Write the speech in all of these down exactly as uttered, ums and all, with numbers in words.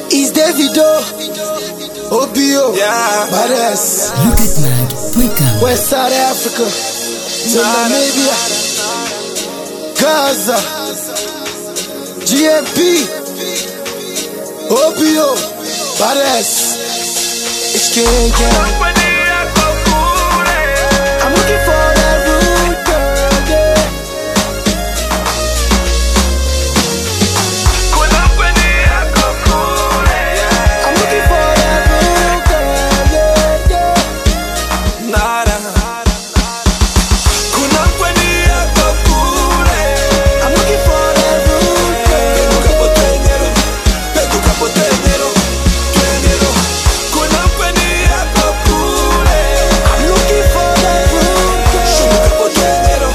It's Davido, O B O, yeah. Badass. Look at Mag, wake up. West South Africa, to Namibia, Gaza, G M P, O B O, Badass. It's King Gang. I'm looking for that rude girl, yeah. I'm looking for that rude girl, yeah, yeah. Nada. I'm looking for that rude girl. I'm looking for that rude girl.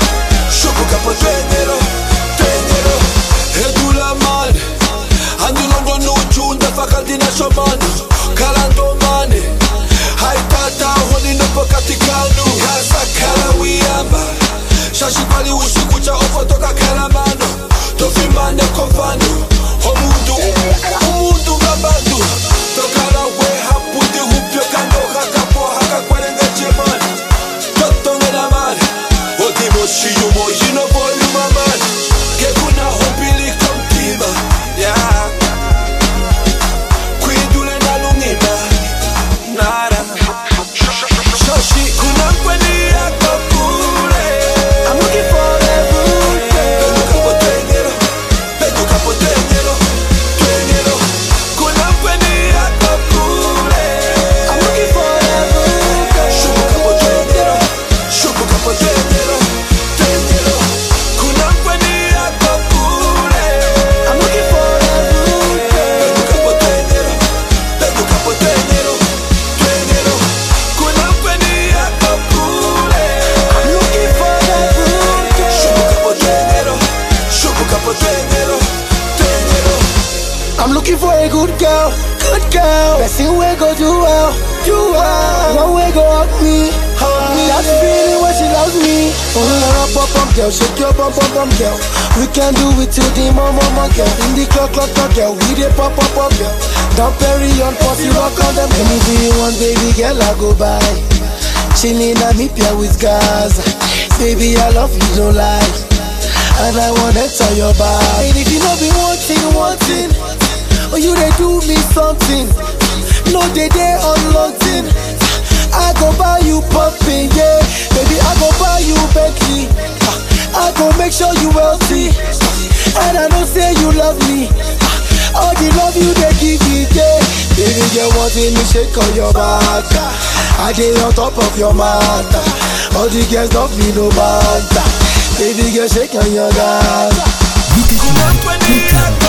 Kalando mane haitata honi no pokati kanu kasa kala wiyamba shashipali usiku cha ofotoka kala mano tofimane kofano omundu omundu gabandu tokala we haputi hupyo kando hakapo hakakwarenga chemani totonge na mani otimo shiyumo yino voluma mani kekuna hopili komtima yeah. I'm looking for a good girl, good girl. Person way go do well, do well. One way go hug me, hug me. That feeling when she loves me. Oh, you're a bum bum girl, shake your bum bum bum girl. We can do it till the mama mama girl. In the clock clock clock girl, we the pop pop pop girl. Down Perry on pussy rock on them. Anything you want, baby girl, I go buy. Chilling Namibia with Gaza. Baby, I love you, no lie. And I wanna enter your body. And if you know be wanting, wanting. Oh, you they do me something. No, they they unloading. I go buy you pumping, yeah. Baby, I go buy you Bentley. I go make sure you wealthy. And I know say you love me. All the love you they give me, yeah. Baby, you wanting me shake on your back. I dey on top of your mat. All the girls don't feel no matter. Baby, girl shake on your back. Look at Mag, wake up.